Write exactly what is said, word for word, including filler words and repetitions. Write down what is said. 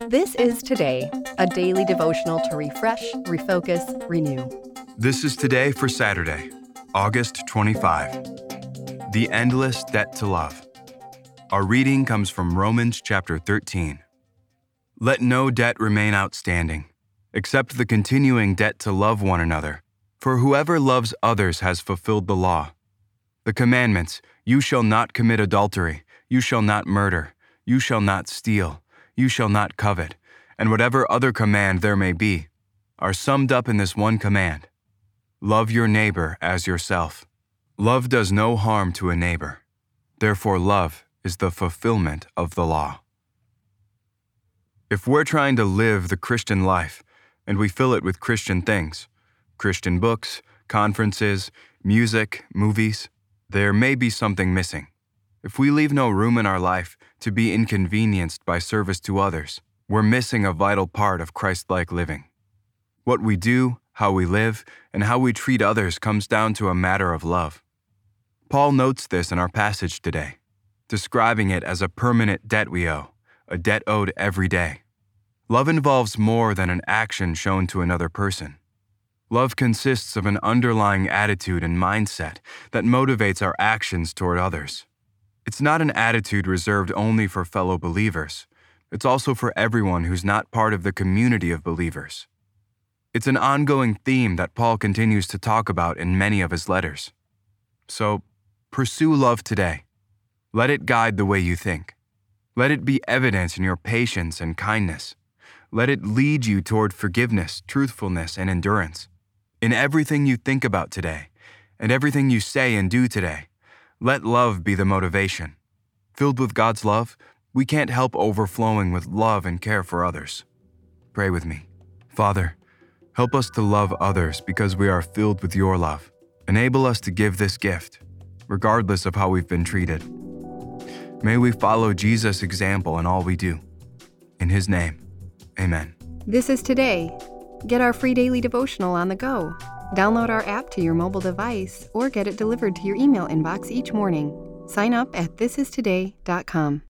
This is Today, a daily devotional to refresh, refocus, renew. This is Today for Saturday, August twenty-fifth. The Endless Debt to Love. Our reading comes from Romans chapter thirteen. Let no debt remain outstanding, except the continuing debt to love one another. For whoever loves others has fulfilled the law. The commandments, you shall not commit adultery, you shall not murder, you shall not steal, you shall not covet, and whatever other command there may be, are summed up in this one command. Love your neighbor as yourself. Love does no harm to a neighbor. Therefore, love is the fulfillment of the law. If we're trying to live the Christian life, and we fill it with Christian things, Christian books, conferences, music, movies, there may be something missing. If we leave no room in our life to be inconvenienced by service to others, we're missing a vital part of Christ-like living. What we do, how we live, and how we treat others comes down to a matter of love. Paul notes this in our passage today, describing it as a permanent debt we owe, a debt owed every day. Love involves more than an action shown to another person. Love consists of an underlying attitude and mindset that motivates our actions toward others. It's not an attitude reserved only for fellow believers. It's also for everyone who's not part of the community of believers. It's an ongoing theme that Paul continues to talk about in many of his letters. So, pursue love today. Let it guide the way you think. Let it be evident in your patience and kindness. Let it lead you toward forgiveness, truthfulness, and endurance. In everything you think about today, and everything you say and do today, let love be the motivation. Filled with God's love, we can't help overflowing with love and care for others. Pray with me. Father, help us to love others because we are filled with your love. Enable us to give this gift, regardless of how we've been treated. May we follow Jesus' example in all we do. In his name, amen. This is Today. Get our free daily devotional on the go. Download our app to your mobile device or get it delivered to your email inbox each morning. Sign up at this is today dot com.